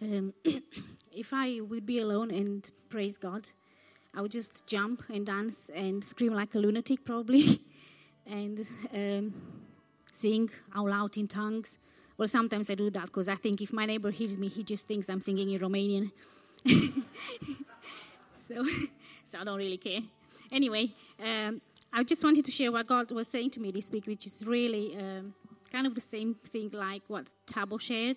If I would be alone and praise God, I would just jump and dance and scream like a lunatic probably and sing out loud in tongues. Well, sometimes I do that because I think if my neighbor hears me, he just thinks I'm singing in Romanian. So I don't really care. Anyway, I just wanted to share what God was saying to me this week, which is really kind of the same thing like what Tabo shared.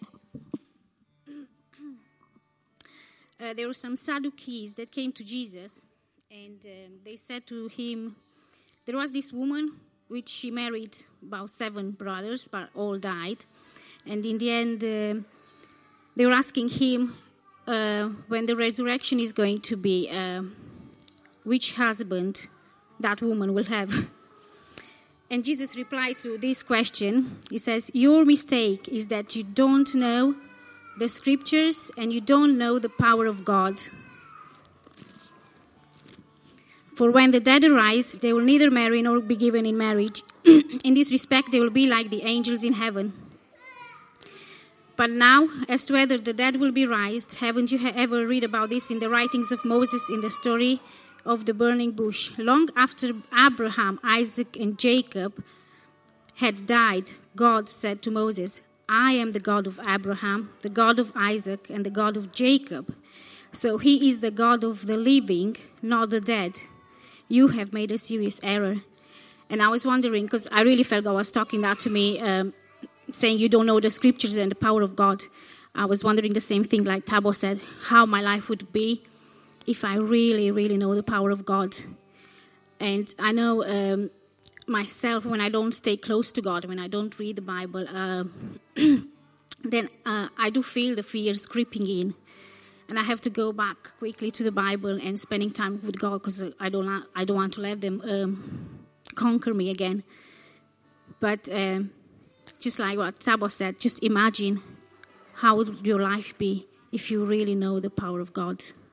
There were some Sadducees that came to Jesus, and they said to him, there was this woman which she married about 7 brothers, but all died. And in the end, they were asking him when the resurrection is going to be, which husband that woman will have. And Jesus replied to this question. He says, your mistake is that you don't know the scriptures and you don't know the power of God. For when the dead arise, they will neither marry nor be given in marriage. In this respect, they will be like the angels in heaven. But now, as to whether the dead will be raised, haven't you ever read about this in the writings of Moses in the story of the burning bush? Long after Abraham, Isaac, and Jacob had died, God said to Moses, I am the God of Abraham, the God of Isaac, and the God of Jacob. So he is the God of the living, not the dead. You have made a serious error. And I was wondering, because I really felt God was talking that to me, saying you don't know the scriptures and the power of God. I was wondering the same thing like Tabo said, how my life would be if I really, really know the power of God. And I know myself, when I don't stay close to God, when I don't read the Bible, then I do feel the fears creeping in. And I have to go back quickly to the Bible and spending time with God because I don't want to let them conquer me again. But just like what Tabo said, just imagine how would your life be if you really know the power of God.